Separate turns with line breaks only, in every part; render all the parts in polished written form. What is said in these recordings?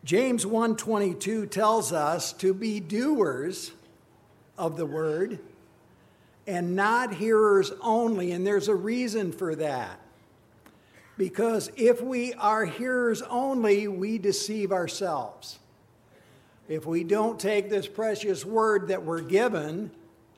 James 1:22 tells us to be doers of the word and not hearers only, and there's a reason for that. Because if we are hearers only, we deceive ourselves. If we don't take this precious word that we're given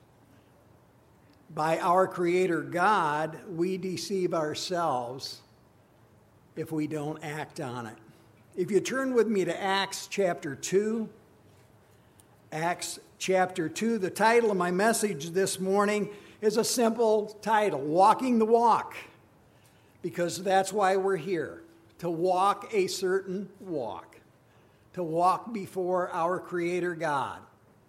by our Creator God, we deceive ourselves if we don't act on it. If you turn with me to Acts chapter 2, Acts chapter 2, the title of my message this morning is a simple title, Walking the Walk, because that's why we're here, to walk a certain walk, to walk before our Creator God.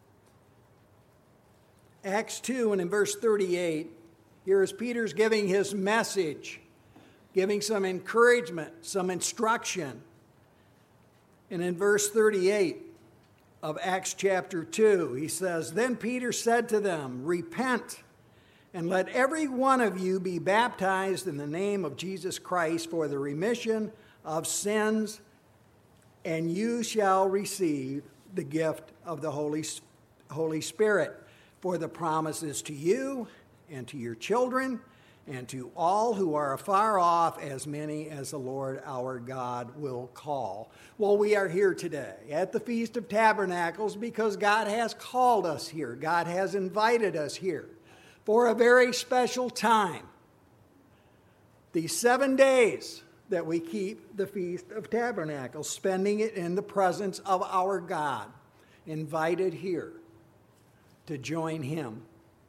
Acts 2 and in verse 38, here is Peter's giving his message, giving some encouragement, some instruction. And in verse 38 of Acts chapter 2, he says, Then Peter said to them, Repent, and let every one of you be baptized in the name of Jesus Christ for the remission of sins, and you shall receive the gift of the Holy Spirit. For the promise is to you and to your children and to all who are afar off, as many as the Lord our God will call. Well, we are here today at the Feast of Tabernacles because God has called us here. God has invited us here for a very special time. These 7 days that we keep the Feast of Tabernacles, spending it in the presence of our God, invited here to join Him.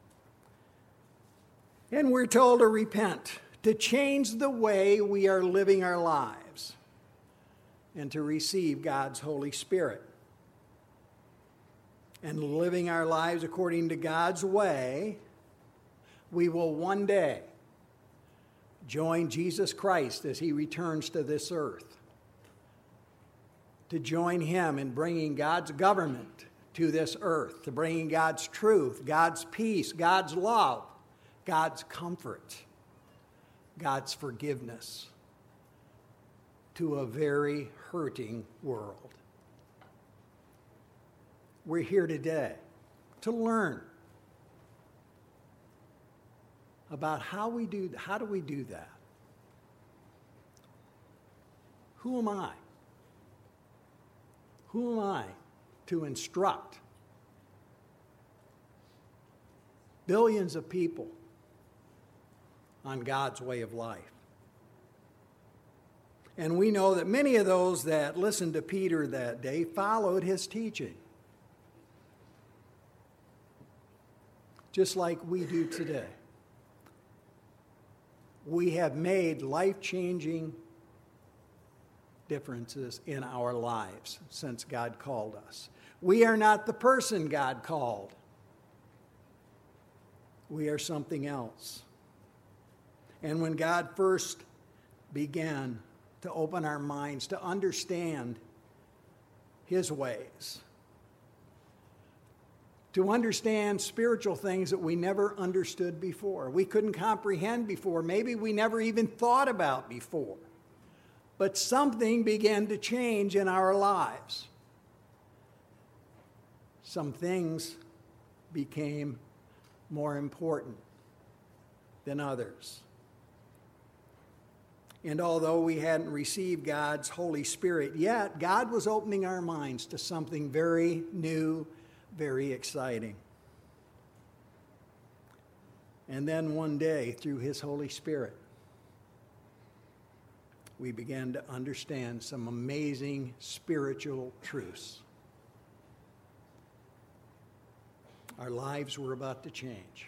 And we're told to repent, to change the way we are living our lives, and to receive God's Holy Spirit. And living our lives according to God's way, we will one day join Jesus Christ as He returns to this earth, to join Him in bringing God's government to this earth, to bringing God's truth, God's peace, God's love, God's comfort, God's forgiveness to a very hurting world. We're here today to learn about how do we do that? Who am I? Who am I to instruct billions of people on God's way of life? And we know that many of those that listened to Peter that day followed his teaching, just like we do today. We have made life-changing differences in our lives since God called us. We are not the person God called. We are something else. And when God first began to open our minds to understand His ways, to understand spiritual things that we never understood before, we couldn't comprehend before, maybe we never even thought about before, but something began to change in our lives. Some things became more important than others. And although we hadn't received God's Holy Spirit yet, God was opening our minds to something very new, very exciting. And then one day, through His Holy Spirit, we began to understand some amazing spiritual truths. Our lives were about to change.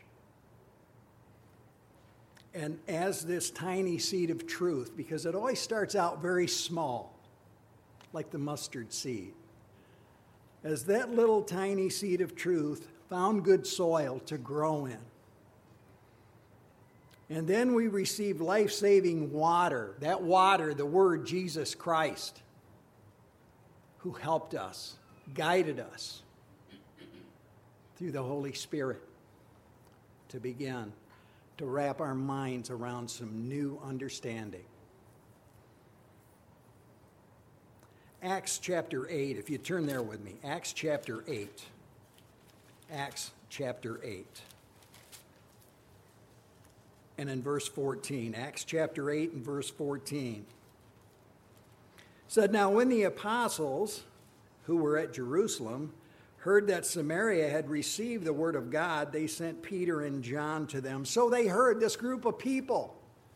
And as this tiny seed of truth, because it always starts out very small, like the mustard seed, as that little tiny seed of truth found good soil to grow in, and then we received life-saving water, that water, the Word Jesus Christ, who helped us, guided us through the Holy Spirit to begin to wrap our minds around some new understanding. Acts chapter 8, if you turn there with me. Acts chapter 8. Acts chapter 8. And in verse 14. Acts chapter 8 and verse 14. Said, now when the apostles who were at Jerusalem heard that Samaria had received the word of God, they sent Peter and John to them. So they heard this group of people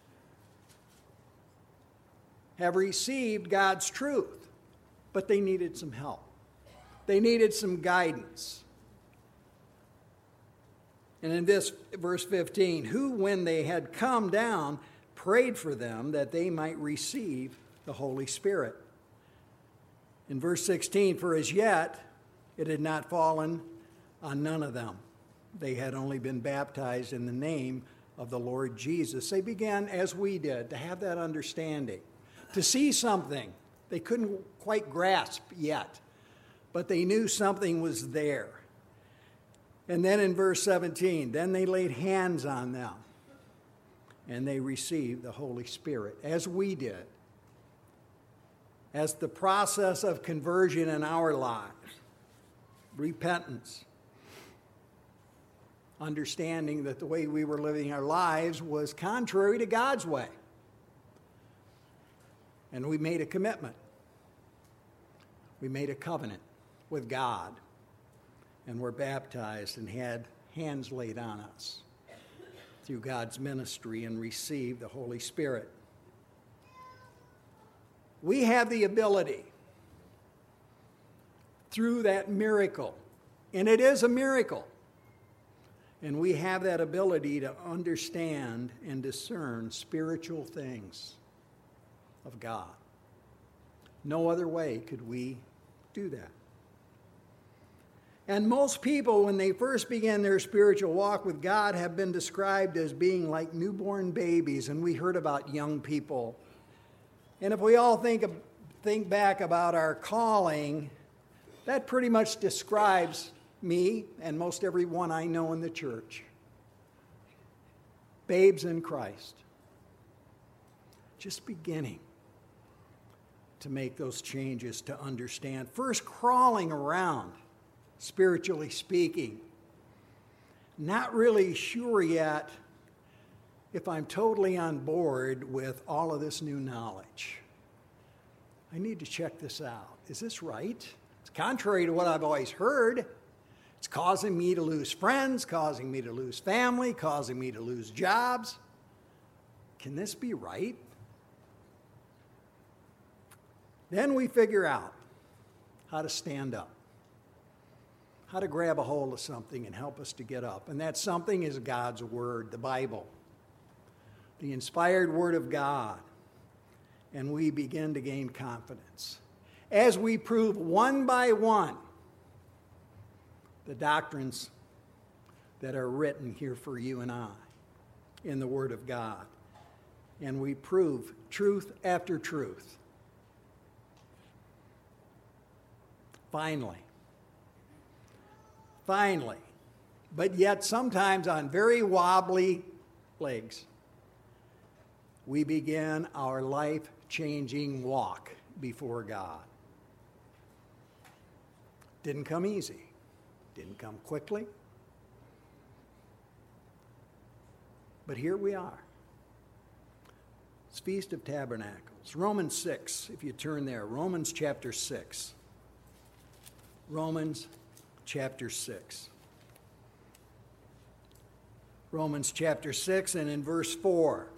have received God's truth, but they needed some help. They needed some guidance. And in this verse 15, who when they had come down prayed for them that they might receive the Holy Spirit. In verse 16, for as yet it had not fallen on none of them. They had only been baptized in the name of the Lord Jesus. They began, as we did, to have that understanding, to see something they couldn't quite grasp yet, but they knew something was there. And then in verse 17, then they laid hands on them, and they received the Holy Spirit, as we did, as the process of conversion in our lives. Repentance, understanding that the way we were living our lives was contrary to God's way. And we made a commitment. We made a covenant with God, and were baptized and had hands laid on us through God's ministry and received the Holy Spirit. We have the ability through that miracle, and it is a miracle, and we have that ability to understand and discern spiritual things of God. No other way could we do that. And most people, when they first begin their spiritual walk with God, have been described as being like newborn babies, and we heard about young people. And if we all think back about our calling, that pretty much describes me and most everyone I know in the church. Babes in Christ. Just beginning to make those changes to understand. First crawling around, spiritually speaking. Not really sure yet if I'm totally on board with all of this new knowledge. I need to check this out. Is this right? It's contrary to what I've always heard. It's causing me to lose friends, causing me to lose family, causing me to lose jobs. Can this be right? Then we figure out how to stand up, how to grab a hold of something and help us to get up. And that something is God's Word, the Bible, the inspired Word of God. And we begin to gain confidence as we prove one by one the doctrines that are written here for you and I in the Word of God. And we prove truth after truth. Finally, but yet sometimes on very wobbly legs, we begin our life-changing walk before God. Didn't come easy. Didn't come quickly. But here we are. It's Feast of Tabernacles. Romans 6, if you turn there. Romans chapter 6. Romans chapter 6. Romans chapter 6 and in verse 4.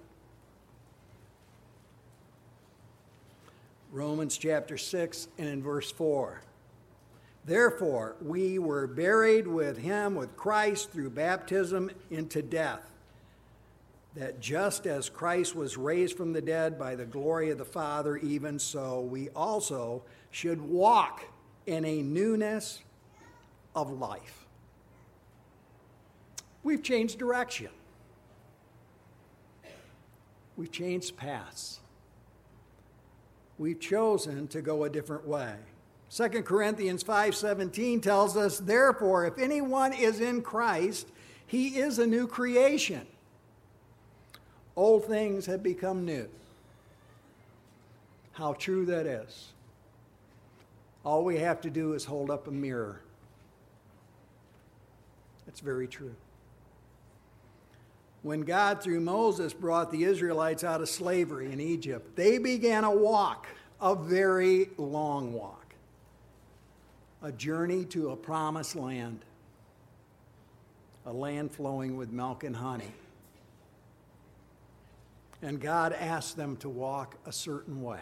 Romans chapter 6 and in verse 4. Therefore, we were buried with him, with Christ, through baptism into death, that just as Christ was raised from the dead by the glory of the Father, even so we also should walk in a newness of life. We've changed direction. We've changed paths. We've chosen to go a different way. 2 Corinthians 5:17 tells us, therefore, if anyone is in Christ, he is a new creation. Old things have become new. How true that is. All we have to do is hold up a mirror. That's very true. When God, through Moses, brought the Israelites out of slavery in Egypt, they began a walk, a very long walk, a journey to a promised land, a land flowing with milk and honey. And God asked them to walk a certain way.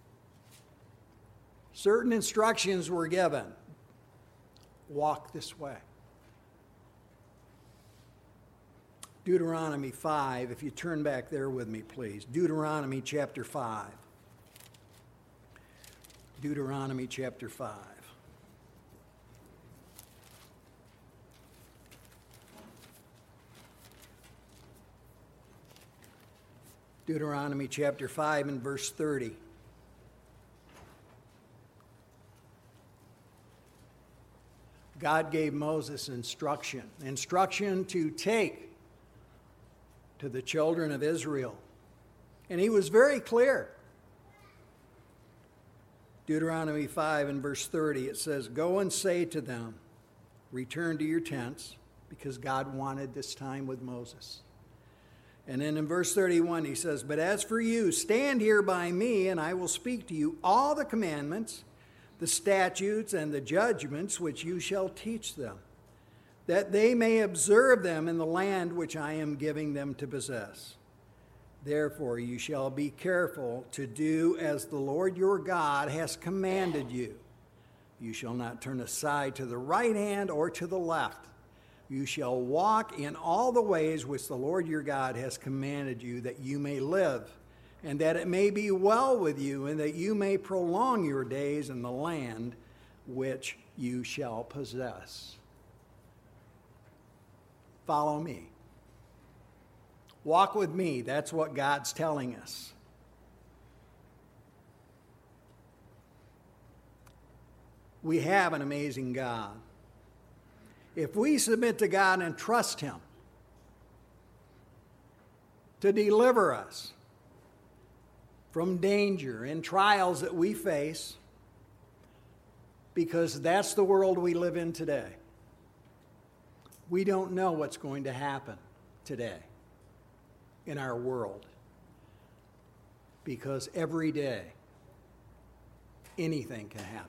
Certain instructions were given. Walk this way. Deuteronomy 5, if you turn back there with me, please. Deuteronomy chapter 5. Deuteronomy chapter 5. Deuteronomy chapter 5 and verse 30. God gave Moses instruction to take to the children of Israel. And he was very clear. Deuteronomy 5 and verse 30, it says, "Go and say to them, return to your tents," because God wanted this time with Moses. And then in verse 31, he says, "But as for you, stand here by me, and I will speak to you all the commandments, the statutes, and the judgments which you shall teach them, that they may observe them in the land which I am giving them to possess. Therefore you shall be careful to do as the Lord your God has commanded you. You shall not turn aside to the right hand or to the left. You shall walk in all the ways which the Lord your God has commanded you, that you may live, and that it may be well with you, and that you may prolong your days in the land which you shall possess." Follow me. Walk with me. That's what God's telling us. We have an amazing God. If we submit to God and trust Him to deliver us from danger and trials that we face, because that's the world we live in today. We don't know what's going to happen today in our world, because every day anything can happen.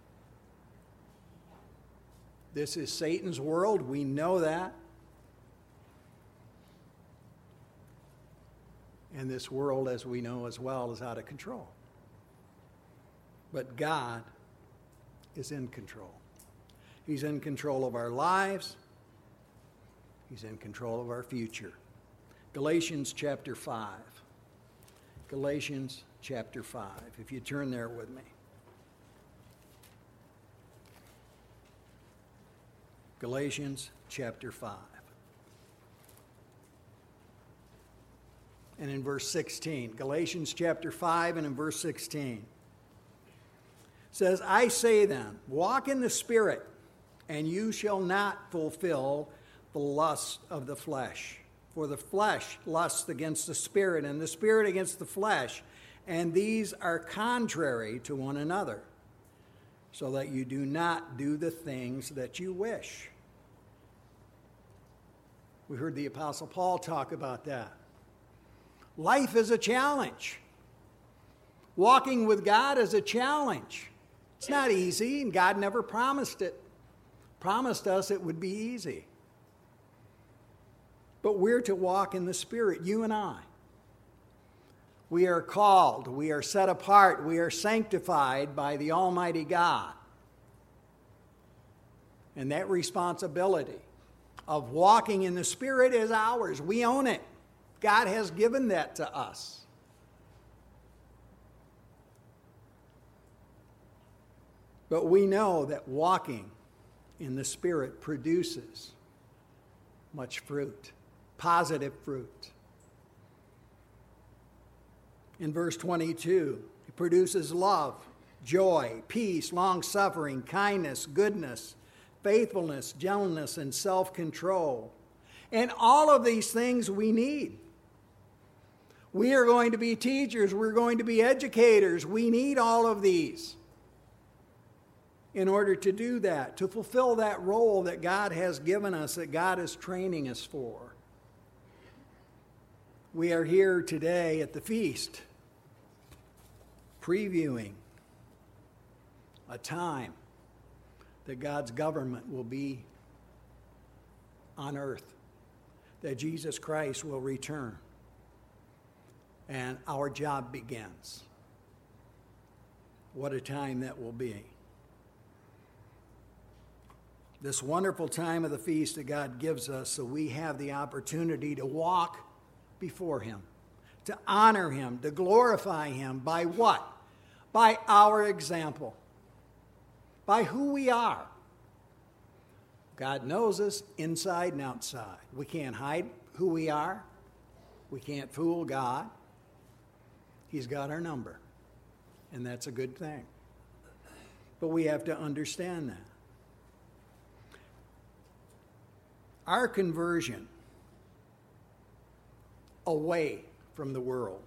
This is Satan's world. We know that. And this world, as we know as well, is out of control. But God is in control. He's in control of our lives. He's in control of our future. Galatians chapter 5. Galatians chapter 5. If you turn there with me. Galatians chapter 5. And in verse 16. Galatians chapter 5 and in verse 16. Says, "I say then, walk in the Spirit, and you shall not fulfill the lust of the flesh. For the flesh lusts against the Spirit, and the Spirit against the flesh, and these are contrary to one another, so that you do not do the things that you wish." We heard the Apostle Paul talk about that. Life is a challenge. Walking with God is a challenge. It's not easy, and God never promised us it would be easy. But we're to walk in the Spirit, you and I. We are called, we are set apart, we are sanctified by the Almighty God. And that responsibility of walking in the Spirit is ours. We own it. God has given that to us. But we know that walking in the Spirit produces much fruit, positive fruit. In verse 22, it produces love, joy, peace, long-suffering, kindness, goodness, faithfulness, gentleness, and self-control. And all of these things we need. We are going to be teachers. We're going to be educators. We need all of these. in order to do that, to fulfill that role that God has given us, that God is training us for. We are here today at the feast, previewing a time that God's government will be on earth, that Jesus Christ will return, and our job begins. What a time that will be. This wonderful time of the feast that God gives us, so we have the opportunity to walk before Him, to honor Him, to glorify Him by what? By our example, by who we are. God knows us inside and outside. We can't hide who we are. We can't fool God. He's got our number, and that's a good thing. But we have to understand that. Our conversion away from the world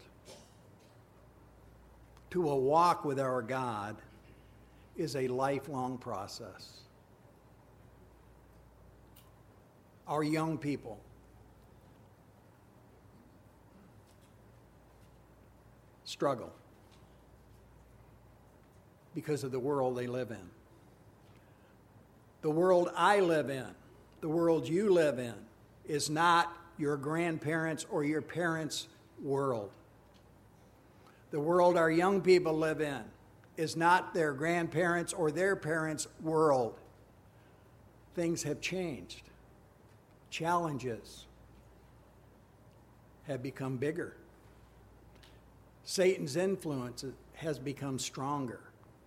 to a walk with our God is a lifelong process. Our young people struggle because of the world they live in. The world I live in, the world you live in, is not your grandparents' or your parents' world. The world our young people live in is not their grandparents' or their parents' world. Things have changed. Challenges have become bigger. Satan's influence has become stronger.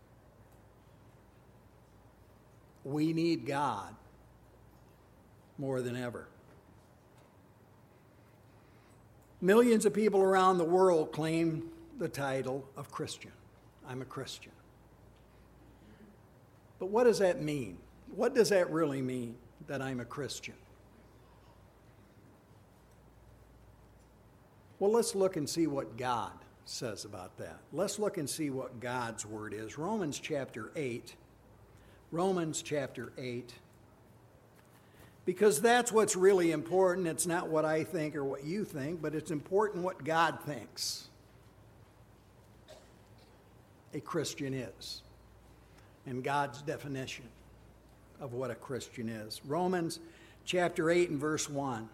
We need God more than ever. Millions of people around the world claim the title of Christian. I'm a Christian. But what does that mean? What does that really mean, that I'm a Christian? Well, let's look and see what God says about that. Let's look and see what God's word is. Romans chapter 8. Romans chapter 8. Because that's what's really important. It's not what I think or what you think, but it's important what God thinks a Christian is, and God's definition of what a Christian is. Romans chapter 8 and verse 1.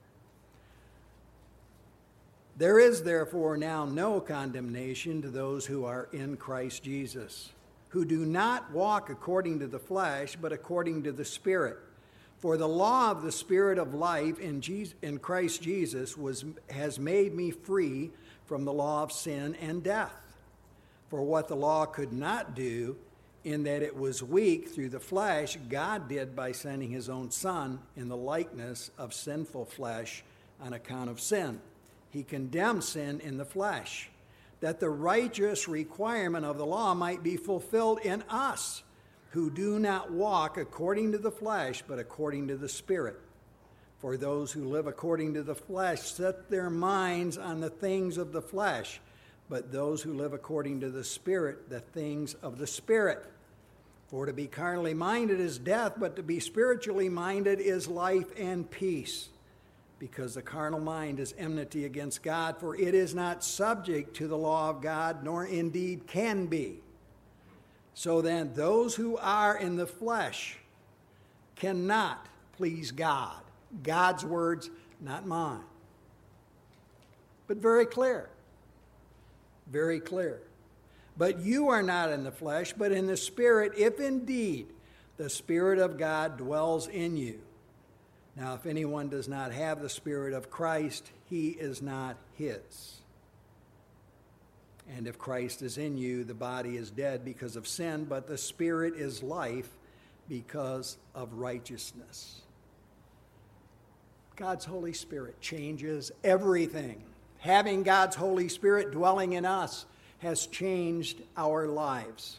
There is therefore now no condemnation to those who are in Christ Jesus, who do not walk according to the flesh, but according to the Spirit. For the law of the Spirit of life in Christ Jesus has made me free from the law of sin and death. For what the law could not do, in that it was weak through the flesh, God did by sending His own Son in the likeness of sinful flesh on account of sin. He condemned sin in the flesh, that the righteous requirement of the law might be fulfilled in us, who do not walk according to the flesh, but according to the Spirit. For those who live according to the flesh set their minds on the things of the flesh, but those who live according to the Spirit, the things of the Spirit. For to be carnally minded is death, but to be spiritually minded is life and peace. Because the carnal mind is enmity against God, for it is not subject to the law of God, nor indeed can be. So then, those who are in the flesh cannot please God. God's words, not mine. But very clear. Very clear. But you are not in the flesh, but in the Spirit, if indeed the Spirit of God dwells in you. Now, if anyone does not have the Spirit of Christ, he is not his. And if Christ is in you, the body is dead because of sin, but the Spirit is life because of righteousness. God's Holy Spirit changes everything. Having God's Holy Spirit dwelling in us has changed our lives.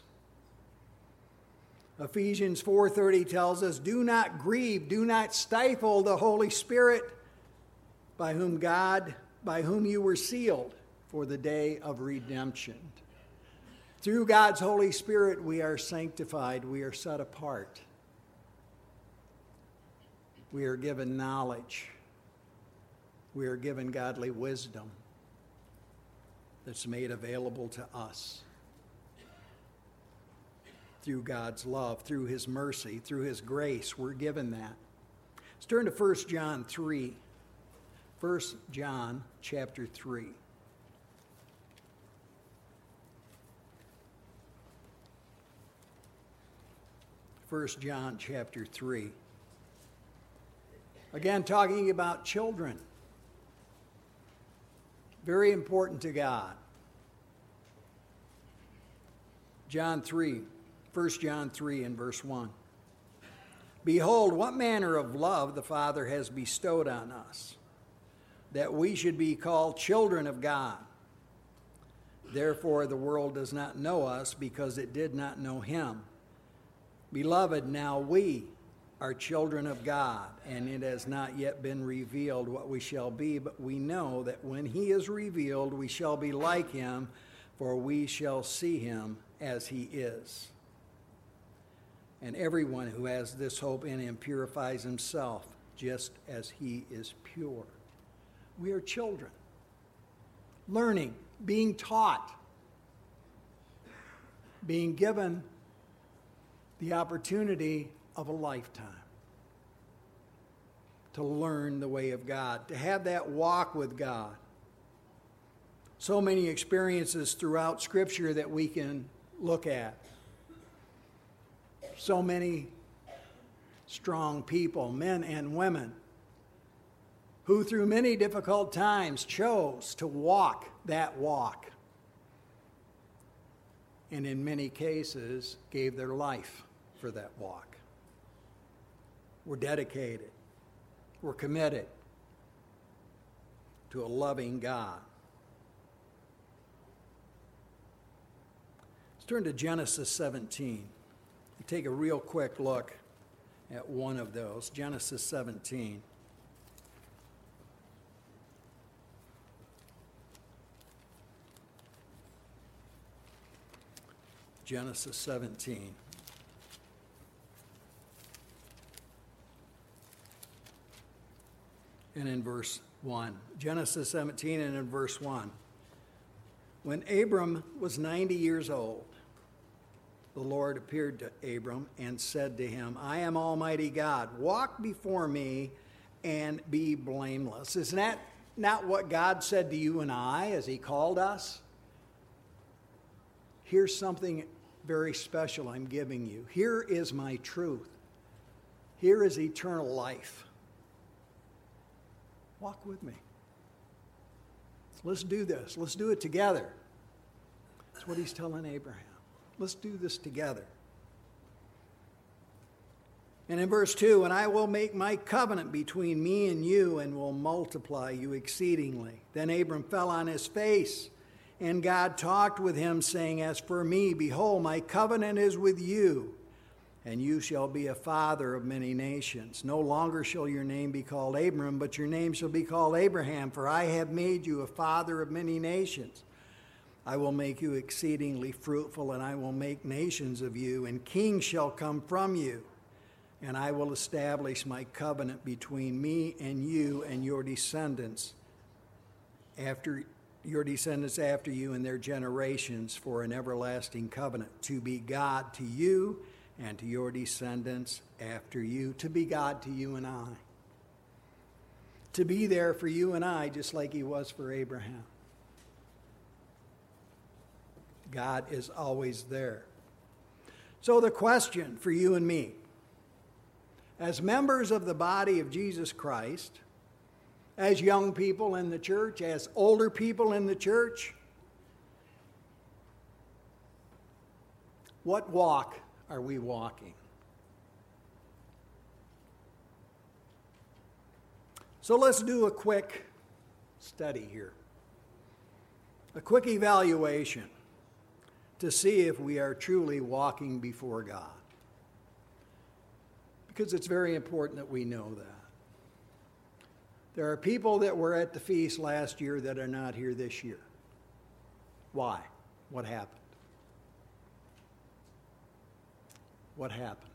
Ephesians 4:30 tells us, do not grieve, do not stifle the Holy Spirit by whom you were sealed for the day of redemption. Through God's Holy Spirit, we are sanctified. We are set apart. We are given knowledge. We are given godly wisdom that's made available to us. Through God's love, through His mercy, through His grace, we're given that. Let's turn to 1 John 3. 1 John chapter 3. 1 John chapter 3. Again, talking about children. Very important to God. John 3, 1 John 3 and verse 1. Behold, what manner of love the Father has bestowed on us, that we should be called children of God. Therefore the world does not know us, because it did not know Him. Beloved, now we are children of God, and it has not yet been revealed what we shall be, but we know that when He is revealed, we shall be like Him, for we shall see Him as He is. And everyone who has this hope in Him purifies himself, just as He is pure. We are children, learning, being taught, being given the opportunity of a lifetime to learn the way of God, to have that walk with God. So many experiences throughout Scripture that we can look at. So many strong people, men and women, who through many difficult times chose to walk that walk. And in many cases, gave their life for that walk. We're dedicated. We're committed to a loving God. Let's turn to Genesis 17. Take a real quick look at one of those, Genesis 17. Genesis 17. And in verse 1. Genesis 17 and in verse 1. When Abram was 90 years old, the Lord appeared to Abram and said to him, I am Almighty God. Walk before me and be blameless. Isn't that not what God said to you and I as He called us? Here's something very special I'm giving you. Here is my truth. Here is eternal life. Walk with me. Let's do this. Let's do it together. That's what He's telling Abraham. Let's do this together. And in verse 2, and I will make my covenant between me and you and will multiply you exceedingly. Then Abram fell on his face, and God talked with him, saying, as for me, behold, my covenant is with you, and you shall be a father of many nations. No longer shall your name be called Abram, but your name shall be called Abraham, for I have made you a father of many nations. I will make you exceedingly fruitful, and I will make nations of you, and kings shall come from you. And I will establish my covenant between me and you and your descendants after you and their generations, for an everlasting covenant, to be God to you and to your descendants after you, to be God to you and I. To be there for you and I, just like He was for Abraham. God is always there. So the question for you and me, as members of the body of Jesus Christ, as young people in the church, as older people in the church, what walk are we walking? So let's do a quick study here, a quick evaluation to see if we are truly walking before God. Because it's very important that we know that. There are people that were at the feast last year that are not here this year. Why? What happened? what happened.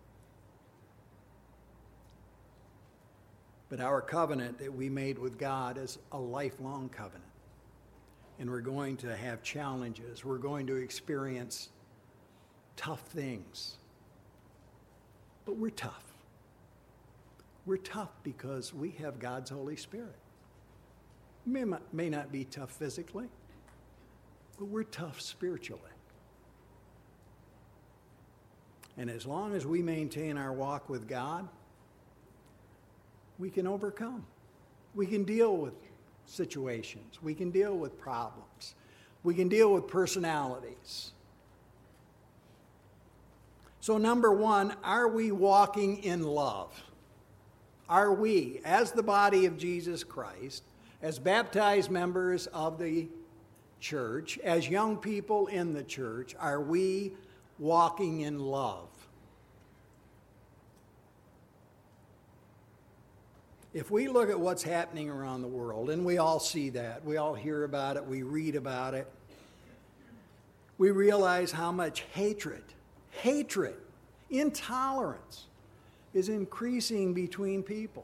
But our covenant that we made with God is a lifelong covenant. And we're going to have challenges. We're going to experience tough things. But we're tough. We're tough because we have God's Holy Spirit. We may not be tough physically, but we're tough spiritually. And as long as we maintain our walk with God, we can overcome. We can deal with situations. We can deal with problems. We can deal with personalities. So number one, are we walking in love? Are we, as the body of Jesus Christ, as baptized members of the church, as young people in the church, are we walking in love? If we look at what's happening around the world, and we all see that, we all hear about it, we read about it, we realize how much hatred, intolerance is increasing between people.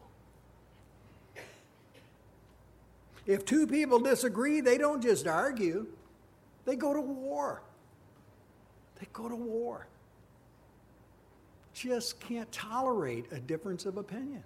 If two people disagree, they don't just argue, they go to war. They go to war. Just can't tolerate a difference of opinion.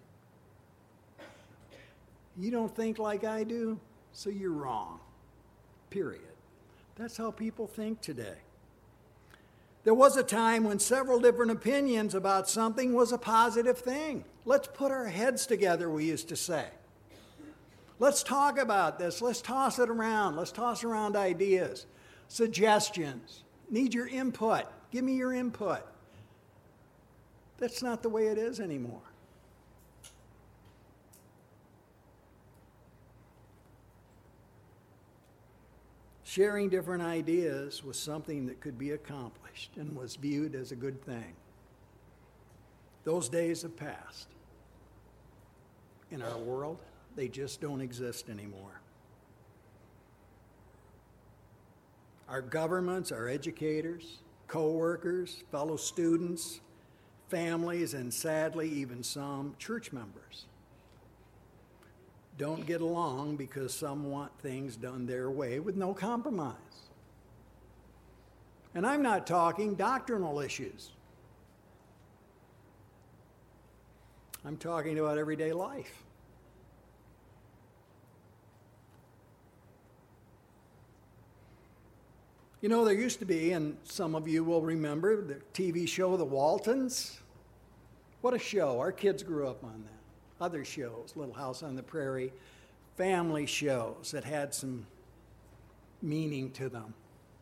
You don't think like I do, so you're wrong. Period. That's how people think today. There was a time when several different opinions about something was a positive thing. Let's put our heads together, we used to say. Let's talk about this. Let's toss it around. Let's toss around ideas, suggestions. Need your input. Give me your input. That's not the way it is anymore. Sharing different ideas was something that could be accomplished and was viewed as a good thing. Those days have passed. In our world, they just don't exist anymore. Our governments, our educators, co-workers, fellow students, families, and sadly even some church members don't get along because some want things done their way with no compromise. And I'm not talking doctrinal issues. I'm talking about everyday life. You know, there used to be, and some of you will remember, the TV show The Waltons. What a show. Our kids grew up on that. Other shows, Little House on the Prairie, family shows that had some meaning to them,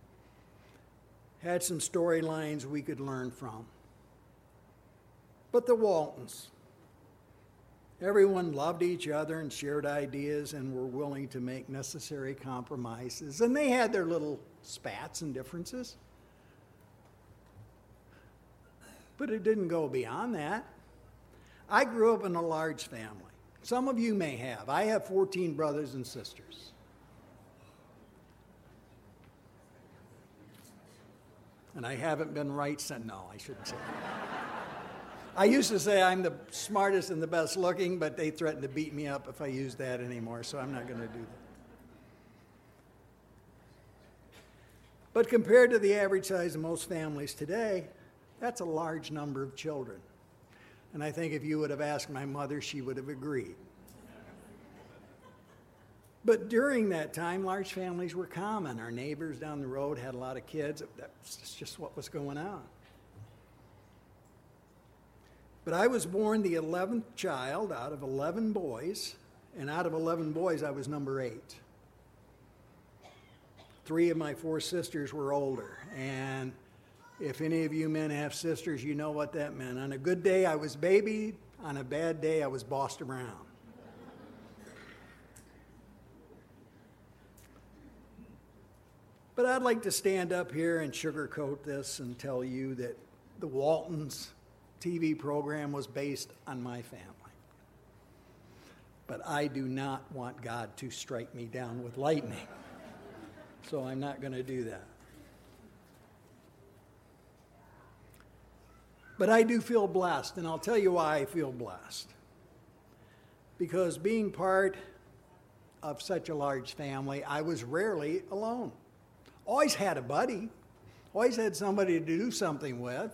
had some storylines we could learn from. But the Waltons, everyone loved each other and shared ideas and were willing to make necessary compromises. And they had their little spats and differences. But it didn't go beyond that. I grew up in a large family. Some of you may have. I have 14 brothers and sisters. And I haven't been right since. No, I shouldn't say that. I used to say I'm the smartest and the best looking, but they threaten to beat me up if I use that anymore, so I'm not going to do that. But compared to the average size of most families today, that's a large number of children. And I think if you would have asked my mother, she would have agreed. But during that time, large families were common. Our neighbors down the road had a lot of kids. That's just what was going on. But I was born the 11th child out of 11 boys, and out of 11 boys, I was number 8. 3 of my 4 sisters were older, and if any of you men have sisters, you know what that meant. On a good day, I was babied. On a bad day, I was bossed around. But I'd like to stand up here and sugarcoat this and tell you that the Waltons TV program was based on my family. But I do not want God to strike me down with lightning. So I'm not going to do that. But I do feel blessed, and I'll tell you why I feel blessed. Because being part of such a large family, I was rarely alone. Always had a buddy. Always had somebody to do something with.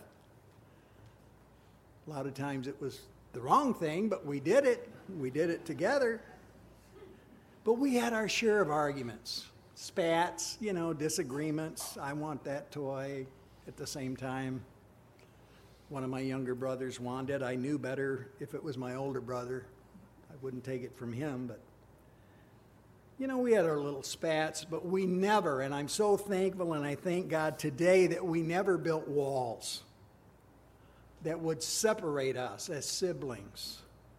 A lot of times it was the wrong thing, but we did it. We did it together. But we had our share of arguments, spats, disagreements. I want that toy. At the same time, one of my younger brothers wanted. I knew better if it was my older brother. I wouldn't take it from him, but we had our little spats, but we never, and I'm so thankful and I thank God today that we never built walls that would separate us as siblings.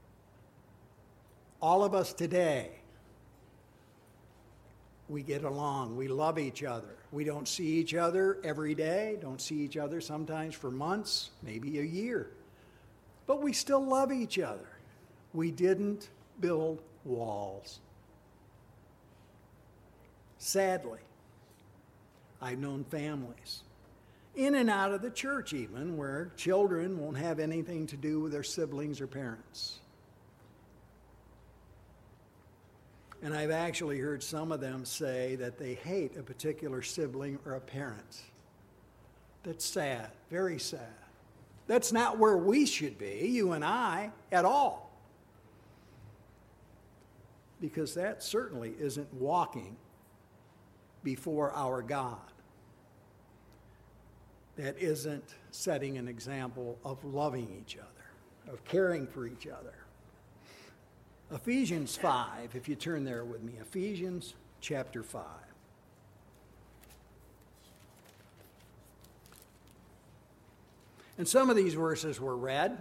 All of us today, we get along. We love each other. We don't see each other every day, don't see each other sometimes for months, maybe a year. But we still love each other. We didn't build walls. Sadly, I've known families, in and out of the church even, where children won't have anything to do with their siblings or parents. And I've actually heard some of them say that they hate a particular sibling or a parent. That's sad, very sad. That's not where we should be, you and I, at all. Because that certainly isn't walking before our God. That isn't setting an example of loving each other, of caring for each other. Ephesians 5, if you turn there with me, Ephesians chapter 5. And some of these verses were read,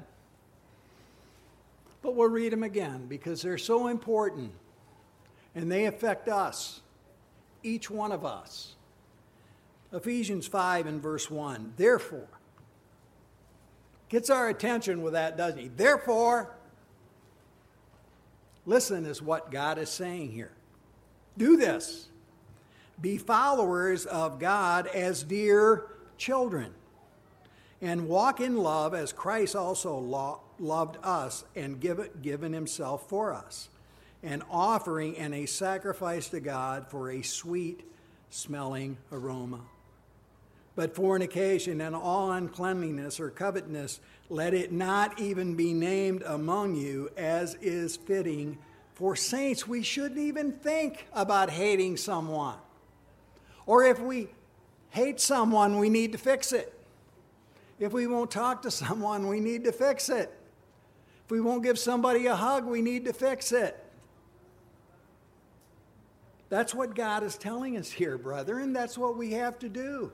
but we'll read them again because they're so important and they affect us, each one of us. Ephesians 5 and verse 1, therefore, gets our attention with that, doesn't he? Therefore, listen is what God is saying here. Do this. Be followers of God as dear children, and walk in love as Christ also loved us and given himself for us, an offering and a sacrifice to God for a sweet-smelling aroma. But fornication and all uncleanliness or covetousness, let it not even be named among you, as is fitting for saints. We shouldn't even think about hating someone. Or if we hate someone, we need to fix it. If we won't talk to someone, we need to fix it. If we won't give somebody a hug, we need to fix it. That's what God is telling us here, brethren. That's what we have to do.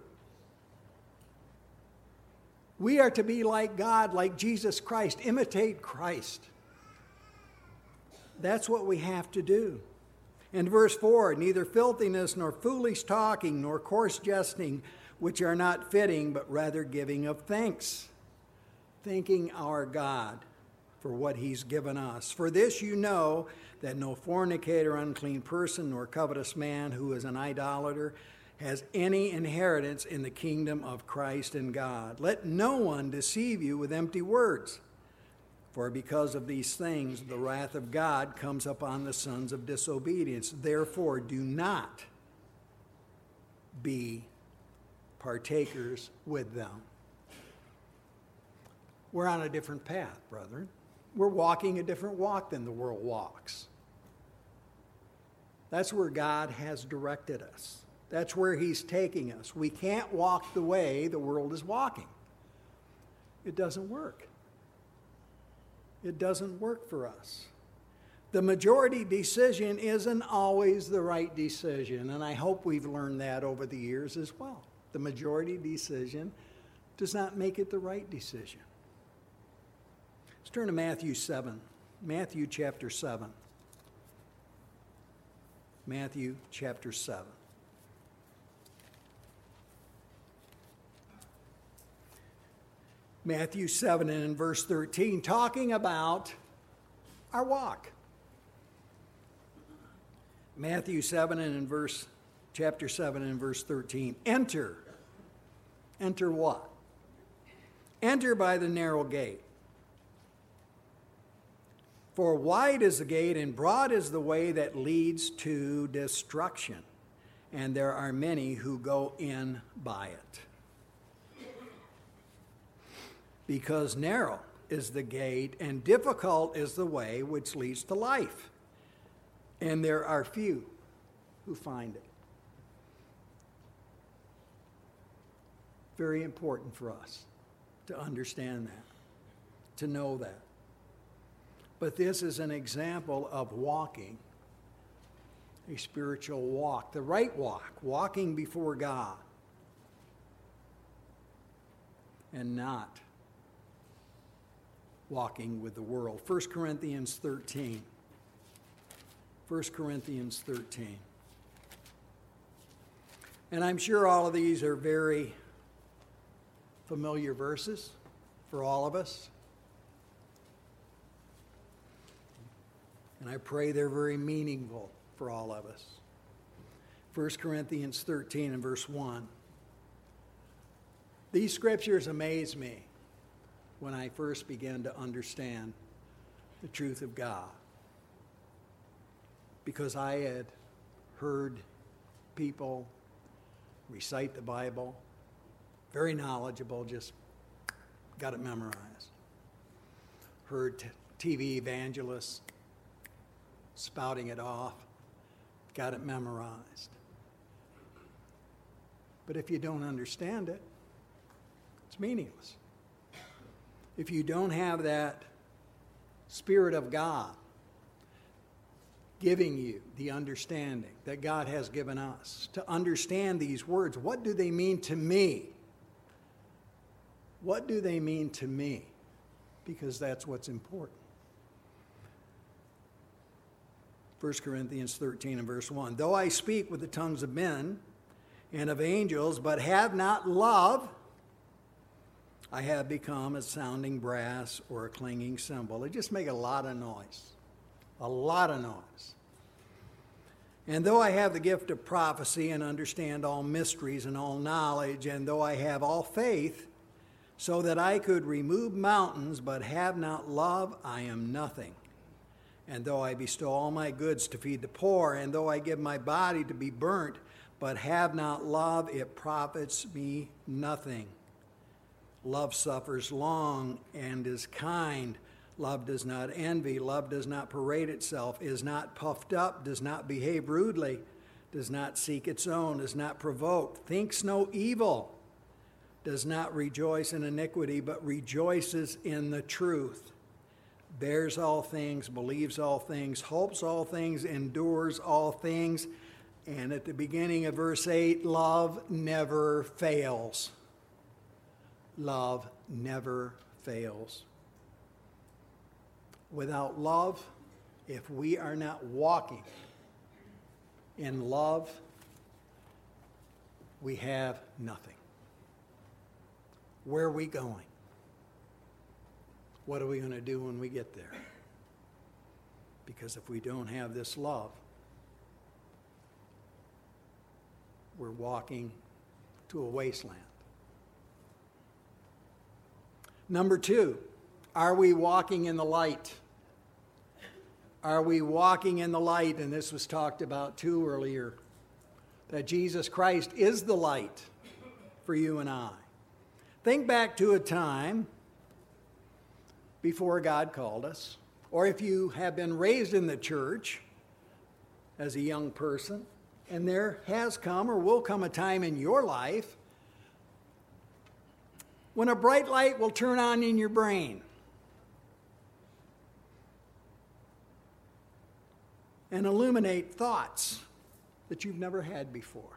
We are to be like God, like Jesus Christ, imitate Christ. That's what we have to do. In verse 4, neither filthiness, nor foolish talking, nor coarse jesting, which are not fitting, but rather giving of thanks, thanking our God for what he's given us. For this you know that no fornicator, unclean person, nor covetous man who is an idolater has any inheritance in the kingdom of Christ and God. Let no one deceive you with empty words. For because of these things, the wrath of God comes upon the sons of disobedience. Therefore, do not be partakers with them. We're on a different path, brethren. We're walking a different walk than the world walks. That's where God has directed us. That's where he's taking us. We can't walk the way the world is walking. It doesn't work. It doesn't work for us. The majority decision isn't always the right decision, and I hope we've learned that over the years as well. The majority decision does not make it the right decision. Let's turn to Matthew 7. Matthew chapter 7. Matthew chapter 7. Matthew 7 and in verse 13, talking about our walk. Matthew 7 and in chapter 7 and verse 13, enter what? Enter by the narrow gate. For wide is the gate and broad is the way that leads to destruction, and there are many who go in by it. Because narrow is the gate and difficult is the way which leads to life, and there are few who find it. Very important for us to understand that, to know that. But this is an example of walking, a spiritual walk, the right walk, walking before God, and not walking with the world. 1 Corinthians 13. 1 Corinthians 13. And I'm sure all of these are very familiar verses for all of us. And I pray they're very meaningful for all of us. 1 Corinthians 13 and verse 1. These scriptures amaze me when I first began to understand the truth of God. Because I had heard people recite the Bible, very knowledgeable, just got it memorized. Heard TV evangelists spouting it off, got it memorized. But if you don't understand it, it's meaningless. If you don't have that Spirit of God giving you the understanding that God has given us to understand these words, what do they mean to me? What do they mean to me? Because that's what's important. 1 Corinthians 13 and verse 1. Though I speak with the tongues of men and of angels, but have not love, I have become a sounding brass or a clanging cymbal. They just make a lot of noise. A lot of noise. And though I have the gift of prophecy and understand all mysteries and all knowledge, and though I have all faith, so that I could remove mountains, but have not love, I am nothing. And though I bestow all my goods to feed the poor, and though I give my body to be burnt, but have not love, it profits me nothing. Love suffers long and is kind. Love does not envy. Love does not parade itself, is not puffed up, does not behave rudely, does not seek its own, is not provoked, thinks no evil, does not rejoice in iniquity, but rejoices in the truth, bears all things, believes all things, hopes all things, endures all things. And at the beginning of verse 8, love never fails. Love never fails. Without love, if we are not walking in love, we have nothing. Where are we going? What are we going to do when we get there? Because if we don't have this love, we're walking to a wasteland. Number 2, are we walking in the light? Are we walking in the light? And this was talked about too earlier, that Jesus Christ is the light for you and I. Think back to a time before God called us, or if you have been raised in the church as a young person, and there has come or will come a time in your life when a bright light will turn on in your brain and illuminate thoughts that you've never had before.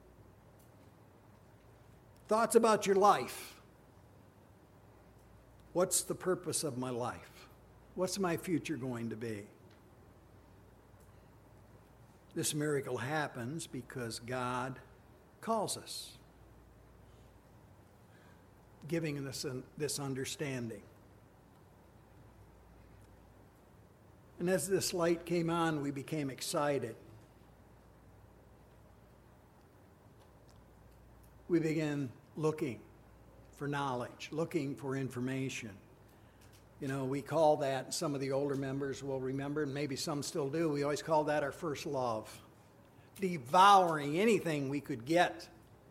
Thoughts about your life. What's the purpose of my life? What's my future going to be? This miracle happens because God calls us, giving us this understanding. And as this light came on, we became excited. We began looking for knowledge, looking for information. You know, we call that, some of the older members will remember, and maybe some still do, we always call that our first love. Devouring anything we could get.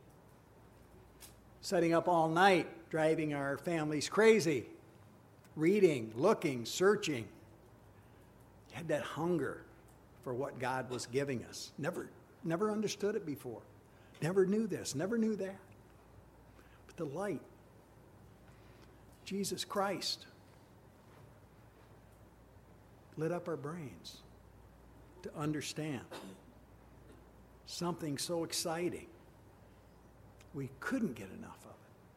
Setting up all night, driving our families crazy. Reading, looking, searching. You had that hunger for what God was giving us. Never understood it before. Never knew this, never knew that. But the light, Jesus Christ, lit up our brains to understand something so exciting. We couldn't get enough of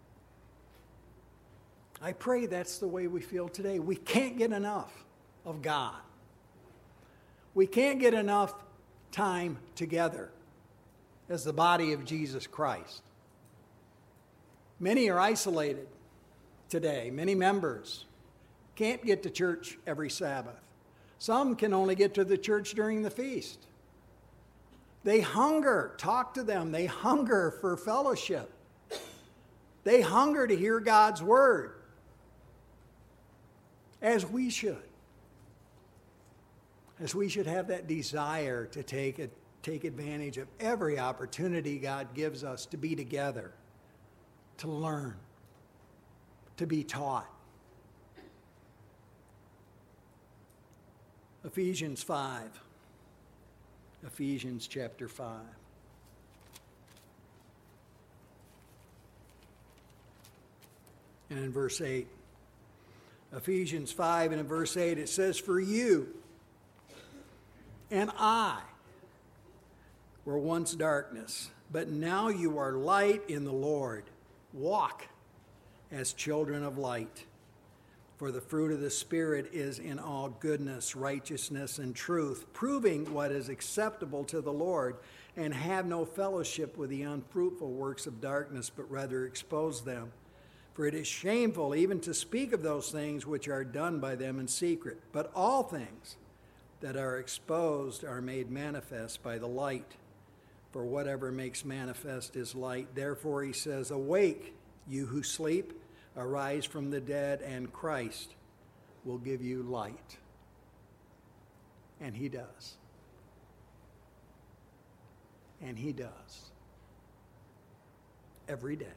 it. I pray that's the way we feel today. We can't get enough of God. We can't get enough time together as the body of Jesus Christ. Many are isolated today. Many members can't get to church every Sabbath. Some can only get to the church during the feast. They hunger. Talk to them. They hunger for fellowship. They hunger to hear God's word, as we should. As we should have that desire to take advantage of every opportunity God gives us to be together, to learn, to be taught. Ephesians 5. Ephesians chapter 5. And in verse 8. Ephesians 5 and in verse 8 it says, "For you and I were once darkness, but now you are light in the Lord. Walk as children of light. For the fruit of the Spirit is in all goodness, righteousness, and truth, proving what is acceptable to the Lord, and have no fellowship with the unfruitful works of darkness, but rather expose them. For it is shameful even to speak of those things which are done by them in secret. But all things that are exposed are made manifest by the light. For whatever makes manifest is light. Therefore he says, awake, you who sleep, arise from the dead, and Christ will give you light." And he does. And he does. Every day.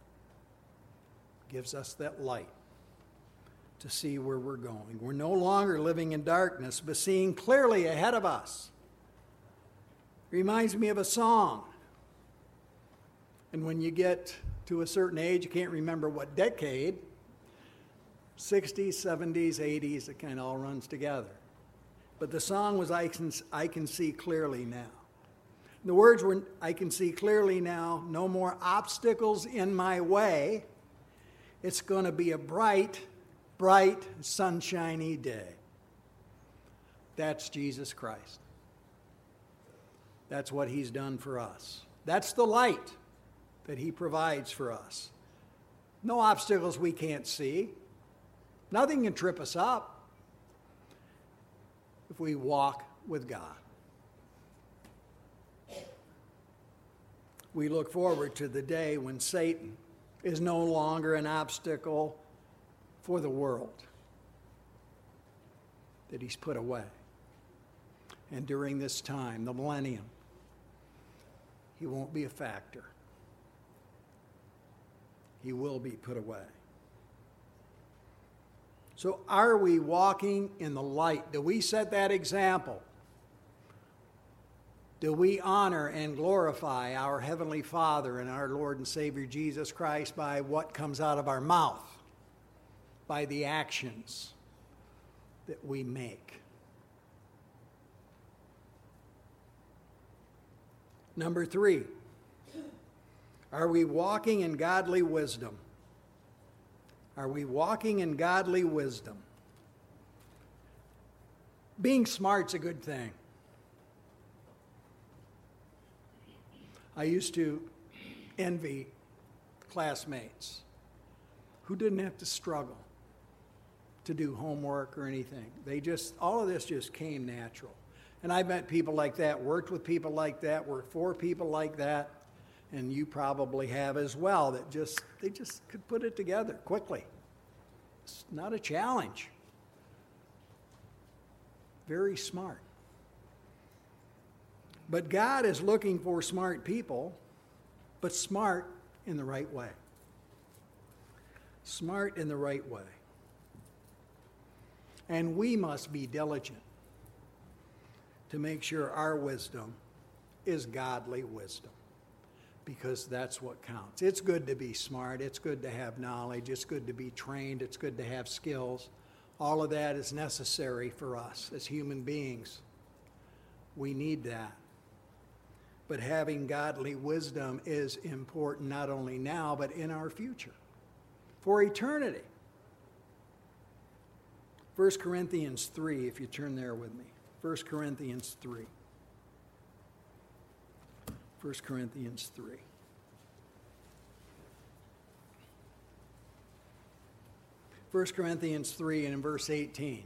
Gives us that light to see where we're going. We're no longer living in darkness, but seeing clearly ahead of us. Reminds me of a song. And when you get to a certain age, you can't remember what decade, 60s, 70s, 80s, it kind of all runs together. But the song was, I can see clearly now. The words were, I can see clearly now, no more obstacles in my way. It's going to be a bright, bright, sunshiny day. That's Jesus Christ. That's what he's done for us. That's the light that he provides for us. No obstacles we can't see. Nothing can trip us up if we walk with God. We look forward to the day when Satan is no longer an obstacle for the world, that he's put away. And during this time, the millennium, he won't be a factor. He will be put away. So are we walking in the light? Do we set that example? Do we honor and glorify our Heavenly Father and our Lord and Savior Jesus Christ by what comes out of our mouth, by the actions that we make? Number 3, are we walking in godly wisdom? Are we walking in godly wisdom? Being smart's a good thing. I used to envy classmates who didn't have to struggle to do homework or anything. All of this just came natural. And I met people like that, worked with people like that, worked for people like that. and you probably have as well, that they just could put it together quickly. It's not a challenge. Very smart. But God is looking for smart people, but smart in the right way. Smart in the right way. And we must be diligent to make sure our wisdom is godly wisdom, because that's what counts. It's good to be smart. It's good to have knowledge. It's good to be trained. It's good to have skills. All of that is necessary for us as human beings. We need that. But having godly wisdom is important not only now, but in our future, for eternity. 1 Corinthians 3, if you turn there with me. 1 Corinthians 3. 1 Corinthians 3. 1 Corinthians 3 and in verse 18.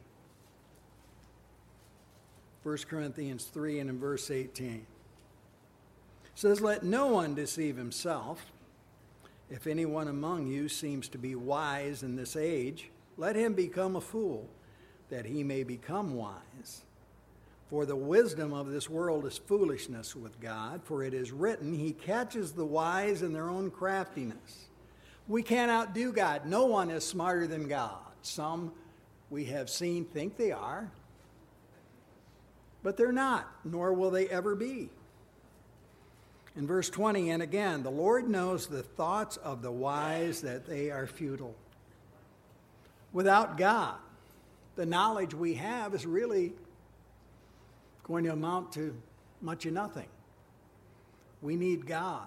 1 Corinthians 3 and in verse 18. It says, "Let no one deceive himself. If anyone among you seems to be wise in this age, let him become a fool, that he may become wise. For the wisdom of this world is foolishness with God, for it is written, He catches the wise in their own craftiness." We can't outdo God. No one is smarter than God. Some we have seen think they are, but they're not, nor will they ever be. In verse 20, "And again, the Lord knows the thoughts of the wise, that they are futile." Without God, the knowledge we have is really going to amount to much of nothing. We need God.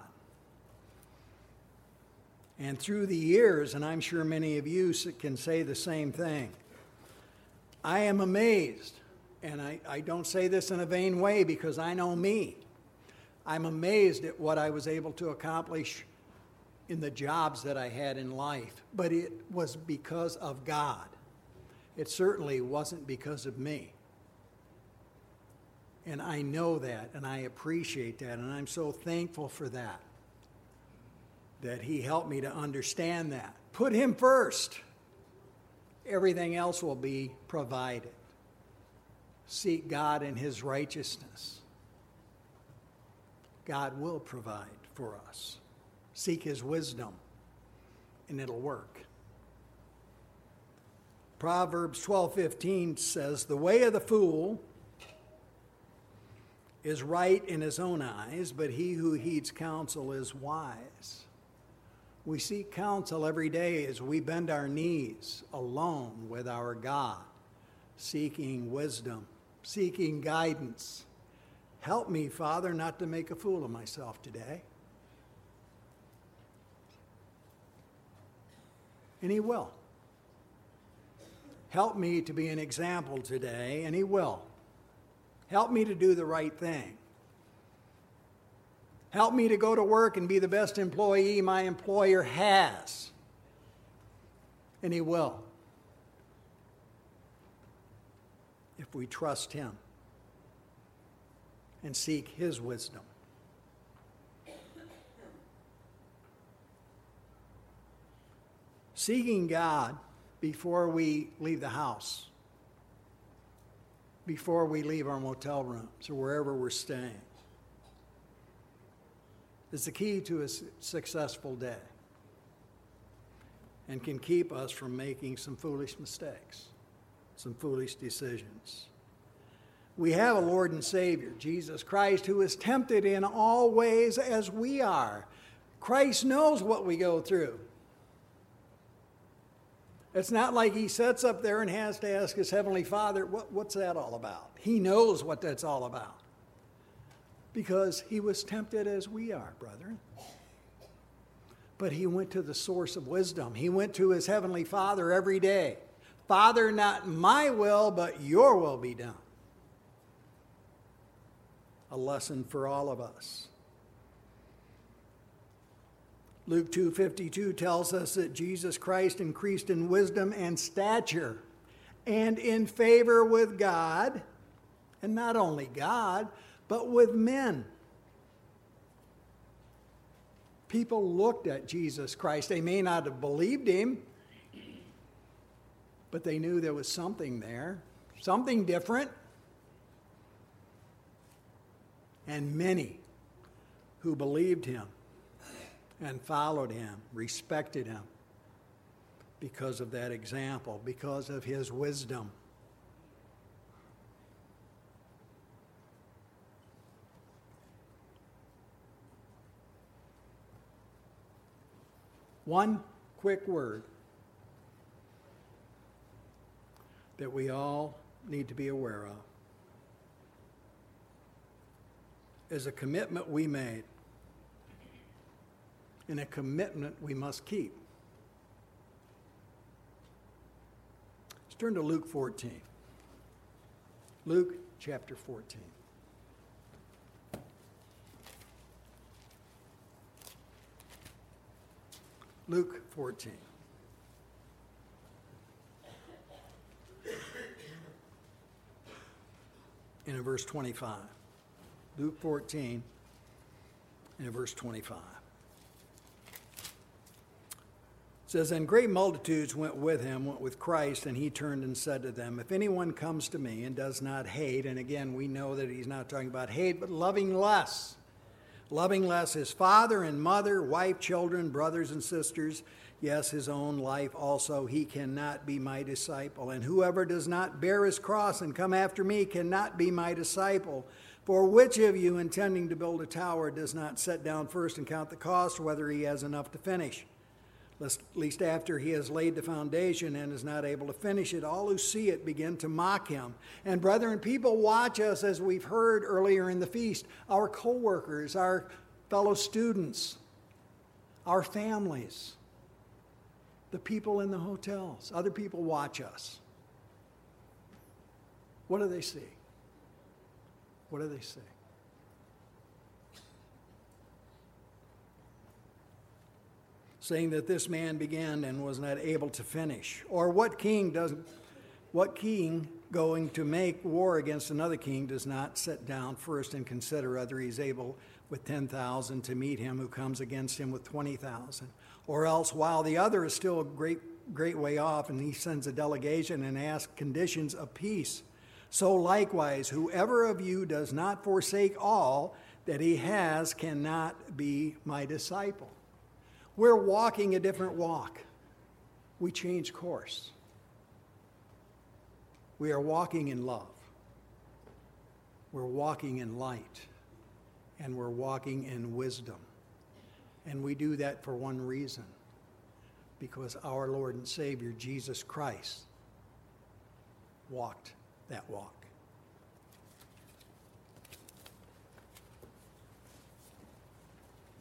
And through the years, and I'm sure many of you can say the same thing, I am amazed, and I don't say this in a vain way because I know me. I'm amazed at what I was able to accomplish in the jobs that I had in life, but it was because of God. It certainly wasn't because of me. And I know that, and I appreciate that, and I'm so thankful for that He helped me to understand that. Put Him first. Everything else will be provided. Seek God and His righteousness. God will provide for us. Seek His wisdom, and it'll work. Proverbs 12:15 says, "The way of the fool is right in his own eyes, but he who heeds counsel is wise." We seek counsel every day as we bend our knees alone with our God, seeking wisdom, seeking guidance. Help me, Father, not to make a fool of myself today. And He will. Help me to be an example today, and He will. Help me to do the right thing. Help me to go to work and be the best employee my employer has. And He will, if we trust Him and seek His wisdom. Seeking God before we leave the house, before we leave our motel rooms or wherever we're staying, is the key to a successful day and can keep us from making some foolish mistakes, some foolish decisions. We have a Lord and Savior, Jesus Christ, who is tempted in all ways as we are. Christ knows what we go through. It's not like He sits up there and has to ask His Heavenly Father, what's that all about? He knows what that's all about. Because He was tempted as we are, brethren. But He went to the source of wisdom. He went to His Heavenly Father every day. Father, not my will, but your will be done. A lesson for all of us. Luke 2:52 tells us that Jesus Christ increased in wisdom and stature and in favor with God, and not only God, but with men. People looked at Jesus Christ. They may not have believed him, but they knew there was something there, something different. And many who believed him and followed him, respected him because of that example, because of his wisdom. One quick word that we all need to be aware of is a commitment we made, and a commitment we must keep. Let's turn to Luke 14. Luke chapter 14. Luke 14. And in verse 25. Luke 14 and in verse 25. It says, "And great multitudes went with him, went with Christ, and he turned and said to them, if anyone comes to me and does not hate," and again we know that he's not talking about hate, but loving less his father and mother, wife, children, brothers and sisters, yes, his own life also, he cannot be my disciple. And whoever does not bear his cross and come after me cannot be my disciple. For which of you, intending to build a tower, does not sit down first and count the cost, whether he has enough to finish? At least after he has laid the foundation and is not able to finish it, all who see it begin to mock him. And brethren, people watch us, as we've heard earlier in the feast, our co-workers, our fellow students, our families, the people in the hotels. Other people watch us. What do they see? What do they see? Saying that this man began and was not able to finish. Or what king going to make war against another king does not sit down first and consider whether he's able with 10,000 to meet him who comes against him with 20,000? Or else, while the other is still a great way off, and he sends a delegation and asks conditions of peace, so likewise, whoever of you does not forsake all that he has cannot be my disciple. We're walking a different walk. We change course. We are walking in love. We're walking in light. And we're walking in wisdom. And we do that for one reason. Because our Lord and Savior, Jesus Christ, walked that walk.